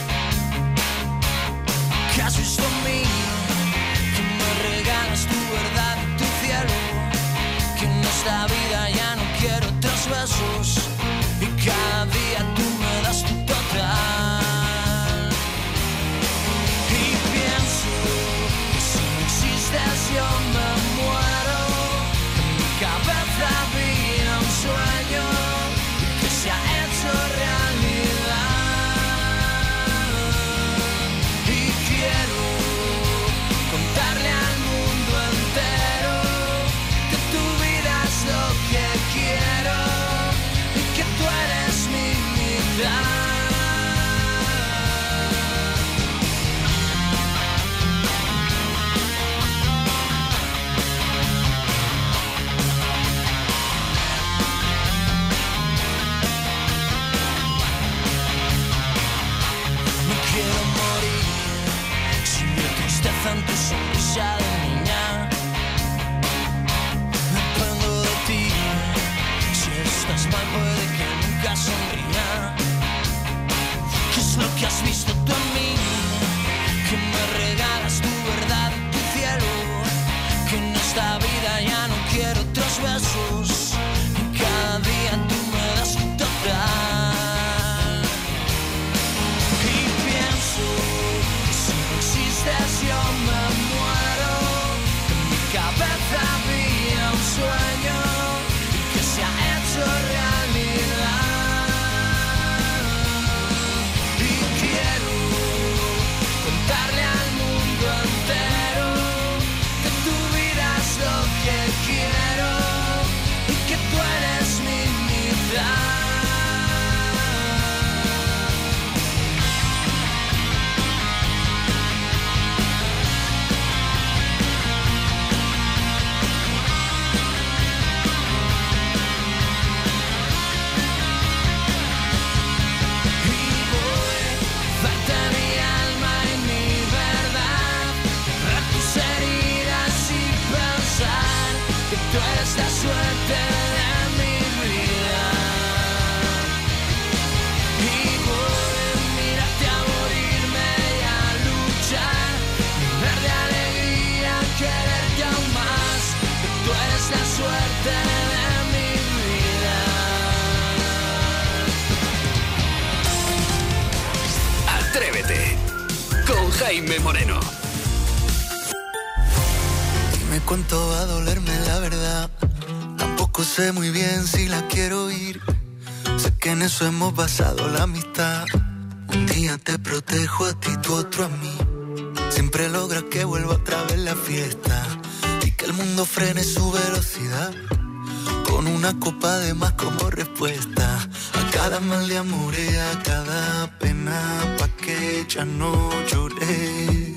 C: Que has visto en mí, que me regalas tu verdad y tu cielo, que en esta vida ya no quiero otros besos y cada día tú me das tu total. Yo me muero, en mi cabeza había un sueño que se ha hecho realidad. Y quiero contarle al mundo entero que tu vida es lo que quiero y que tú eres mi mitad. En tu sonrisa de niña dependo de ti. Si estás mal puede que nunca sonría. ¿Qué es lo que has visto tú en mí? Que me regalas tu verdad y tu cielo, que en esta vida ya no quiero otros besos y cada día tú me das tu total. Y pienso, si no existes yo me muero,
G: Jaime Moreno.
C: Dime cuánto va a dolerme la verdad. Tampoco sé muy bien si la quiero oír. Sé que en eso hemos basado la amistad. Un día te protejo a ti, tú otro a mí. Siempre logras que vuelva otra vez la fiesta y que el mundo frene su velocidad. Con una copa de más como respuesta a cada mal de amor y a cada pena, pa' que ya no lloré.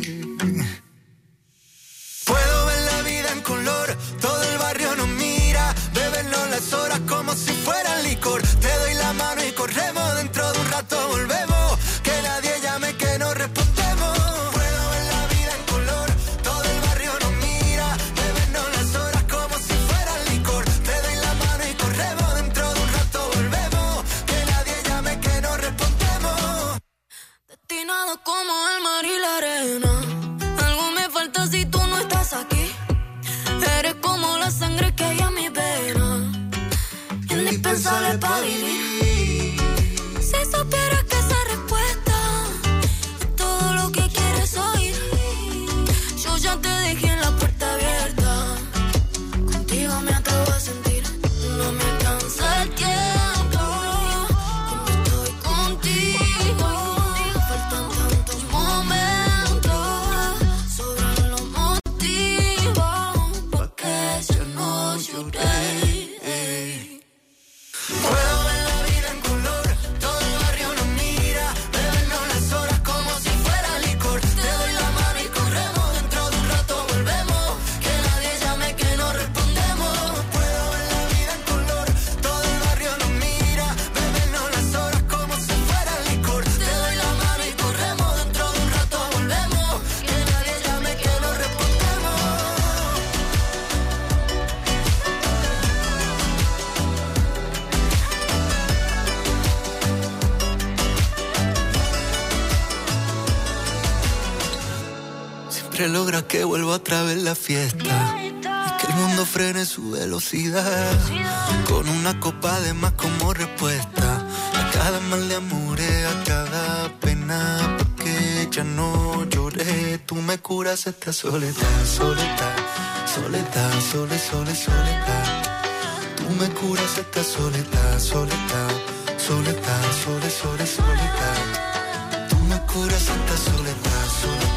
C: Puedo ver la vida en color, todo el barrio nos mira, bebernos las horas como si fuera licor. Te doy la mano y corremos, dentro de un rato volvemos, que nadie llame que no respondemos. Puedo ver la vida en color, todo el barrio nos mira, bebernos las horas como si fuera licor. Te doy la mano y corremos, dentro de un rato volvemos, que nadie llame que no respondemos.
B: Destinado como el mar y la arena, algo me falta si tú no estás aquí. Eres como la sangre que hay en mi vena, indispensable para vivir. Si supieras que esa respuesta es todo lo que quieres oír, yo ya te dejé en la puerta abierta. Contigo me atrevo a sentir, no me alcanza el tiempo. Cuando estoy contigo, faltan tantos momentos, sobran los motivos pa' que ya no lloré.
C: Puedo ver la vida en color, todo el barrio nos mira, bebernos las horas como si fuera licor. Te doy la mano y corremos, dentro de un rato volvemos, que nadie llame que no respondemos. Puedo ver la vida en color, todo el barrio nos mira, bebernos las horas como si fuera licor. Te doy la mano y corremos, dentro de un rato volvemos, que nadie llame que no respondemos. Siempre logra que vuelva otra vez la fiesta y que el mundo frene su velocidad. Con una copa de más como respuesta a cada mal de amor, a cada pena, porque ya no lloré. Tú me curas esta soledad, soledad, soledad, soledad. Tú me curas esta soledad, soledad, soledad, soledad. Tú me curas esta soledad, soledad.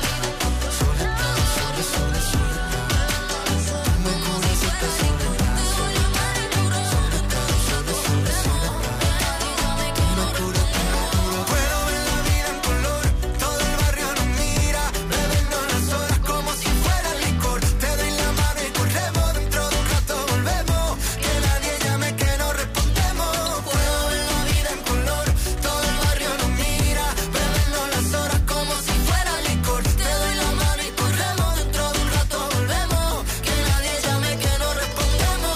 C: Puedo ver la vida en color, todo el barrio nos mira, bebernos las horas como si fuera licor. Te doy la mano y corremos, dentro de un rato volvemos, que nadie llame que no respondemos. Puedo ver la vida en color, todo el barrio nos mira, bebernos las horas como si fuera licor. Te doy la mano y corremos, dentro de un rato volvemos, que nadie llame que no respondemos.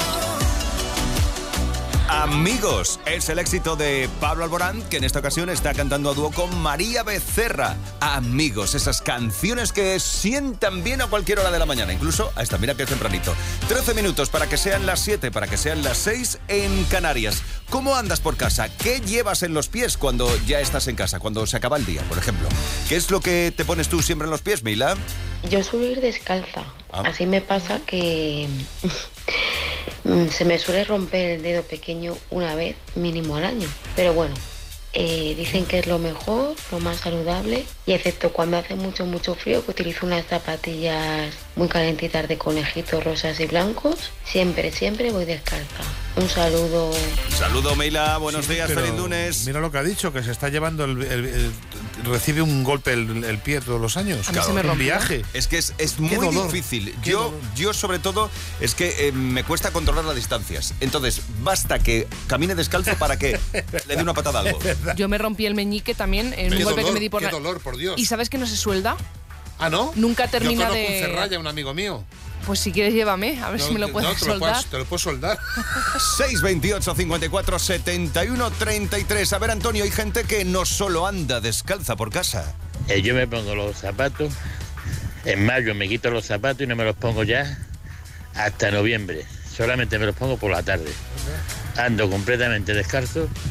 A: Amigos, es el éxito de Pablo Alborán, que en esta ocasión está cantando a dúo con María Becerra. Amigos, esas canciones que sientan bien a cualquier hora de la mañana, incluso a esta, mira que es tempranito. 13 minutos para que sean las 7, para que sean las 6 en Canarias. ¿Cómo andas por casa? ¿Qué llevas en los pies cuando ya estás en casa, cuando se acaba el día, por ejemplo? ¿Qué es lo que te pones tú siempre en los pies, Mila?
N: Yo suelo ir descalza. Así me pasa que se me suele romper el dedo pequeño una vez mínimo al año. Pero bueno, dicen que es lo mejor, lo más saludable. Y excepto cuando hace mucho frío, que utilizo unas zapatillas muy calentitas de conejitos rosas y blancos, siempre voy descalza. Un saludo.
A: Saludo, Meila, buenos días,
D: pero
A: feliz lunes.
D: Mira lo que ha dicho, que se está llevando recibe un golpe el pie todos los años.
A: A mí se me rompió. Viaje. Es que es muy difícil. Yo sobre todo, es que me cuesta controlar las distancias. Entonces, basta que camine descalzo para que le dé una patada a algo.
F: Yo me rompí el meñique también en un golpe que me di por
D: Qué dolor, por Dios.
F: ¿Y sabes que no se suelda?
D: ¿Ah, no?
F: Nunca termina
D: Yo conozco
F: de...
D: un Ferraya, un amigo mío.
F: Pues si quieres llévame, a ver si me lo puedes soldar.
D: Te lo puedo soldar.
A: 628 54 71 33. A ver, Antonio, hay gente que no solo anda descalza por casa.
O: Yo me pongo los zapatos, en mayo me quito los zapatos y no me los pongo ya hasta noviembre. Solamente me los pongo por la tarde. Ando completamente descalzo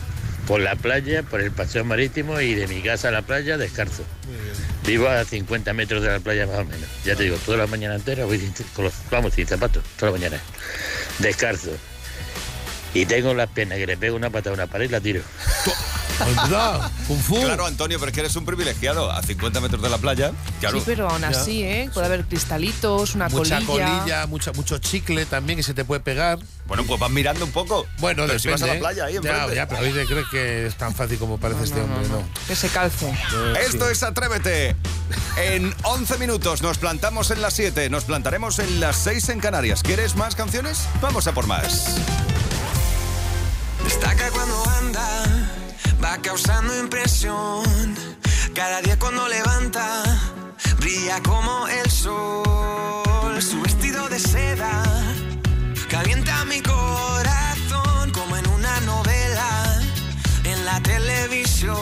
O: por la playa, por el paseo marítimo y de mi casa a la playa descalzo. Vivo a 50 metros de la playa más o menos. Ya te digo, toda la mañana entera voy sin zapatos, toda la mañana. Descalzo. Y tengo las piernas que le pego una patada a una pared y la tiro.
D: ¿Verdad? Kung Fu.
A: Claro, Antonio, pero es que eres un privilegiado. A 50 metros de la playa, claro.
F: Sí, pero aún así, puede haber cristalitos,
D: mucha colilla, mucho chicle también que se te puede pegar.
A: Bueno, pues vas mirando un poco.
D: Bueno,
A: pero
D: depende,
A: si vas a la playa ahí enfrente.
D: Ya, pero hoy te crees que es tan fácil como parece este hombre, ¿no?
F: Que se calce.
A: Esto es Atrévete. En 11 minutos nos plantamos en las 7, nos plantaremos en las 6 en Canarias. ¿Quieres más canciones? Vamos a por más.
C: Destaca cuando anda, va causando impresión. Cada día cuando levanta, brilla como el sol. Su vestido de seda calienta mi corazón como en una novela en la televisión.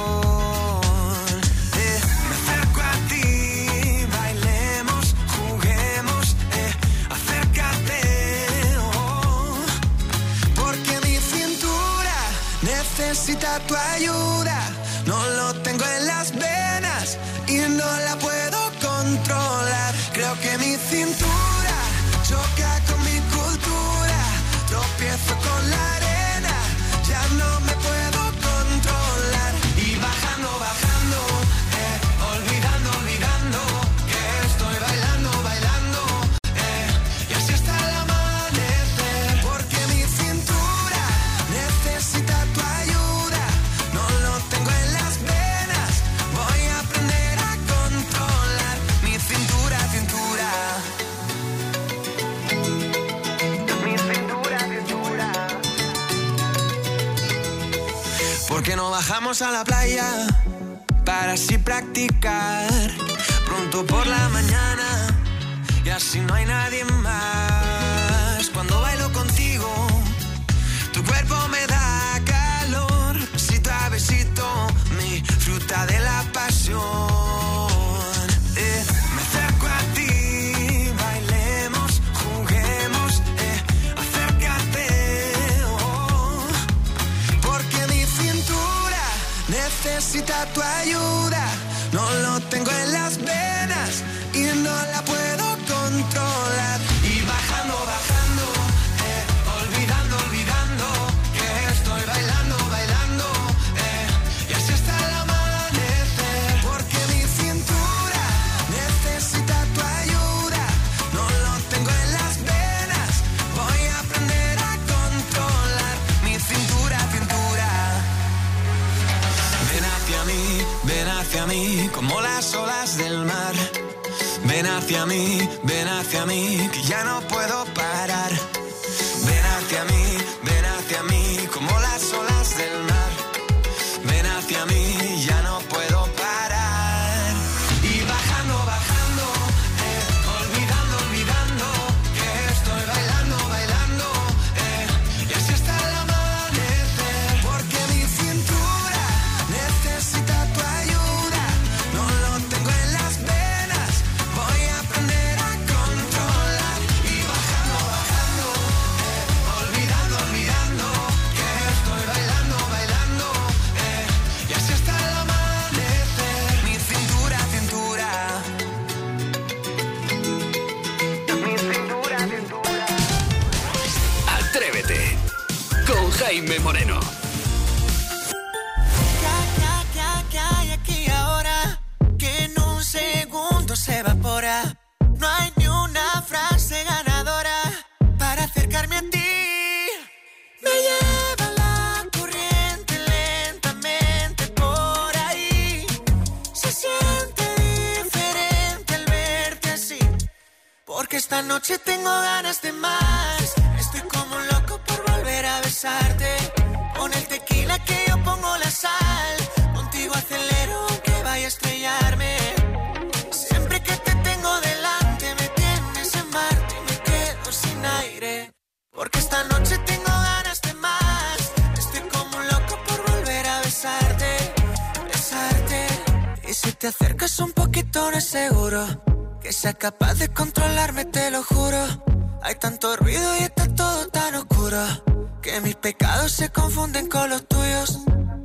C: Me acerco a ti, bailemos, juguemos, acércate, porque mi cintura necesita tu ayuda. No lo tengo en las venas y no la puedo controlar. Creo que mi cintura choca con mi cultura. Tropiezo con la arena, ya no me puedo controlar. Y bajando, bajando, olvidando, olvidando que estoy bailando, bailando, y así hasta el amanecer. Porque mi cintura necesita tu ayuda. No lo tengo en las venas, voy a aprender a controlar mi cintura, cintura. Mi cintura, cintura. ¿Por qué no bajamos a la playa para así practicar pronto por la mañana y así no hay nadie más? Cuando bailo contigo, tu cuerpo me da calor, besito a besito, mi fruta de la pasión. Me acerco a ti, bailemos, juguemos, acércate, porque mi cintura necesita tu ayuda. No lo tengo en las venas y no la puedo controlar. Y bajando, bajando, olvidando, olvidando que estoy bailando, bailando, y así hasta el amanecer. Porque mi cintura necesita tu ayuda. No lo tengo en las venas, voy a aprender a controlar mi cintura, cintura. Ven hacia mí, como las olas del mar. Ven hacia mí, que ya no puedo parar. Ven hacia mí, como las olas del mar. Ven hacia mí, ya no puedo parar. Y bajando, bajando, olvidando, olvidando que estoy bailando, bailando, y así hasta el amanecer. Porque mi cintura necesita tu ayuda. No lo tengo en las venas, voy a aprender a controlar. Y bajando, bajando, olvidando, olvidando que estoy bailando, bailando, y así hasta el amanecer. Mi cintura, cintura. Mi cintura, cintura.
G: Atrévete con Jaime Moreno.
C: Que hay aquí ahora, que en un segundo se evapora. No hay ni una frase ganadora para acercarme a ti. Me lleva la corriente lentamente por ahí. Se siente diferente al verte así. Porque esta noche tengo ganas de más. Estoy como un loco por volver a besarte. Pon el tequila que yo pongo la sal. Contigo acelero aunque vaya a estrellarme. Siempre que te tengo delante me tienes en Marte y me quedo sin aire. Porque esta noche tengo ganas de más. Estoy como un loco por volver a besarte, besarte. Y si te acercas un poquito no es seguro que sea capaz de controlarme, te lo juro. Hay tanto ruido y está todo tan oscuro que mis pecados se confunden con los tuyos.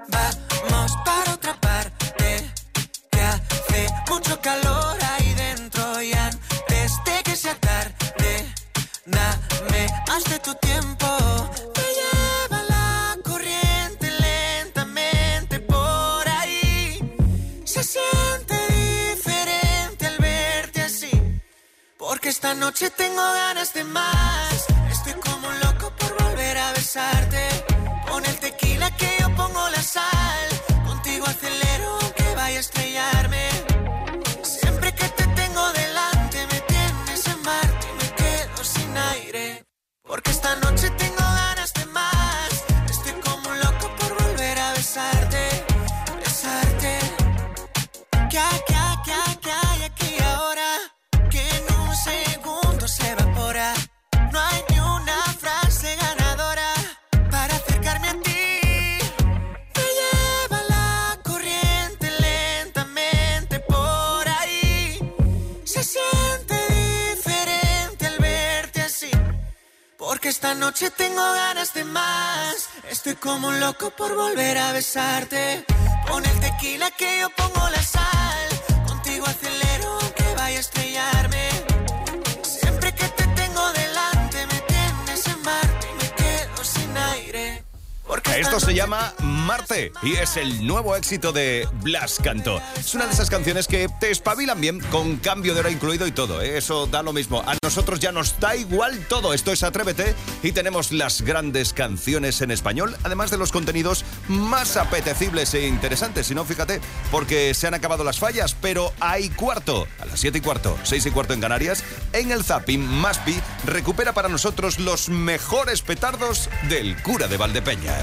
C: Vamos para otra parte, que hace mucho calor ahí dentro y antes de que sea tarde, dame más de tu tiempo. Me lleva la corriente lentamente por ahí. Se siente diferente al verte así, porque esta noche tengo ganas de más. Estoy como un loco por volver a besarte. Pon el tequila que yo pongo la sal. Contigo acelero aunque vaya a estrellarme. Siempre que te tengo delante me tienes en Marte y me quedo sin aire, porque esta noche tengo ganas de más. Estoy como un loco por volver a besarte, besarte. Que hay aquí ahora, que en un segundo se evapora. No hay ni una frase ganadora para acercarme a ti. Me lleva la corriente lentamente por ahí. Se siente diferente al verte así, porque esta noche tengo ganas de más. Estoy como un loco por volver a besarte. Pon el tequila que yo pongo la sal. Contigo acelero aunque vaya a estrellarme. Siempre que te tengo delante me tienes en Marte y me quedo sin aire.
A: Esto se llama Marte y es el nuevo éxito de Blas Cantó. Es una de esas canciones que te espabilan bien, con cambio de hora incluido y todo, ¿eh? Eso da lo mismo. A nosotros ya nos da igual todo. Esto es Atrévete y tenemos las grandes canciones en español, además de los contenidos más apetecibles e interesantes. Si no, fíjate, porque se han acabado las fallas, pero hay cuarto, a las 7:15, 6:15 en Canarias, en el Zapping Maspi recupera para nosotros los mejores petardos del cura de Valdepeñas.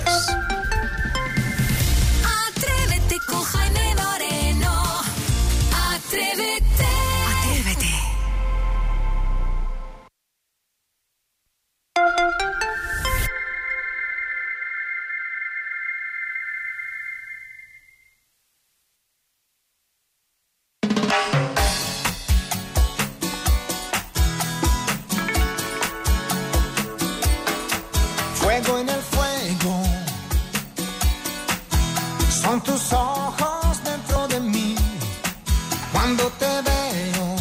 J: Atrévete con Jaime Moreno. Atrévete. Atrévete.
P: Fuego en el fuego, son tus ojos dentro de mí. Cuando te veo,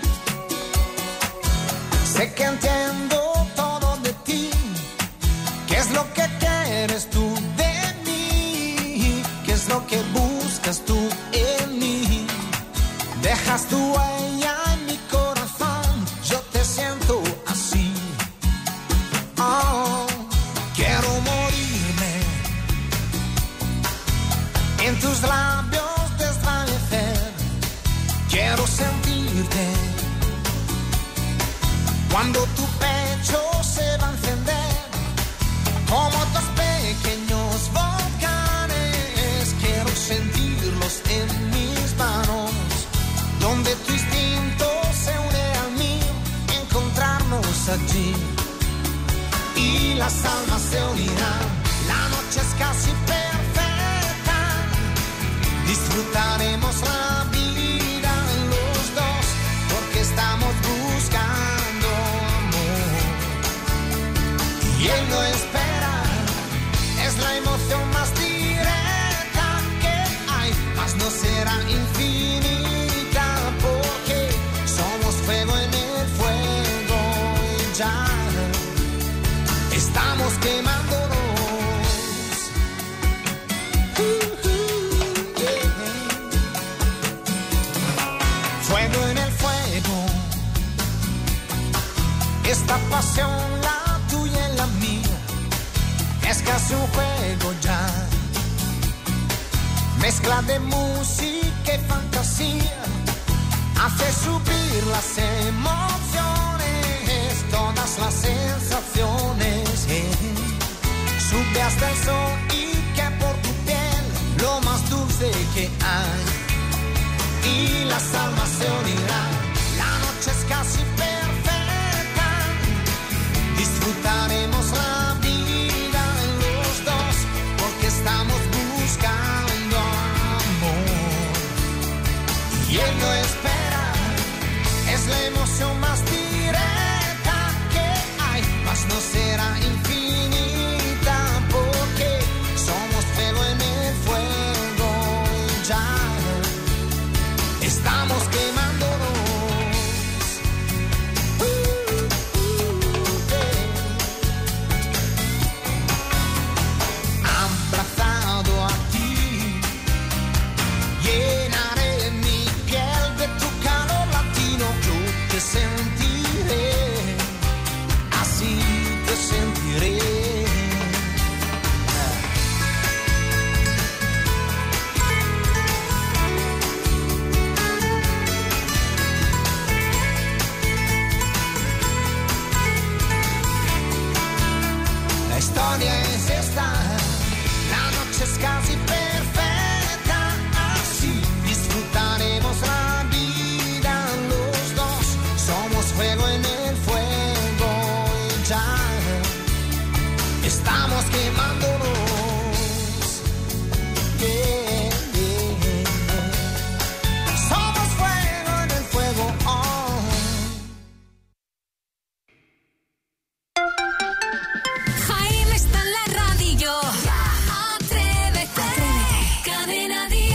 P: sé que entiendo todo de ti. ¿Qué es lo que quieres tú de mí? ¿Qué es lo que buscas tú en mí? Dejas tu huella en mi corazón, yo te siento así. Oh, quiero morirme en tus labios, desvanecer. Quiero sentirte cuando tu pecho se va a encender como dos pequeños volcanes. Quiero sentirlos en mis manos, donde tu instinto se une al mío, encontrarnos allí y las almas se unirán. La noche es casi perfecta, disfrutaremos la vida los dos, porque estamos buscando amor y él no espera. Es la emoción más directa que hay, mas no será infinita, porque somos fuego en el fuego y ya estamos quemándonos. Fuego en el fuego, esta pasión, la tuya y la mía, es casi un juego ya. Mezcla de música y fantasía, hace subir las emociones, todas las sensaciones. Sube hasta el sol y que por tu piel lo más dulce que hay, y las almas se unirán. La noche es casi perfecta, disfrutaremos la vida los dos, porque estamos buscando amor y él no espera. Es la emoción más directa que hay, mas no será infinita, porque somos fuego en el fuego. casi perfecta, así disfrutaremos la vida los dos. Somos fuego en el fuego y ya estamos quemándonos. Yeah, yeah, yeah. Somos fuego en el fuego. Oh.
J: Jaime está en la radio. Atrévete. Cadena Dial.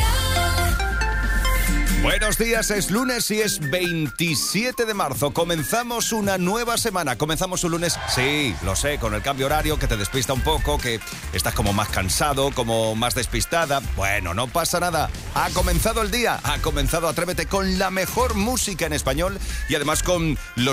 A: Buenos días, es lunes y es 27 de marzo. Comenzamos una nueva semana. Comenzamos un lunes, sí, lo sé, con el cambio horario que te despista un poco, que estás como más cansado, como más despistada. Bueno, no pasa nada. Ha comenzado el día, ha comenzado Atrévete con la mejor música en español y además con los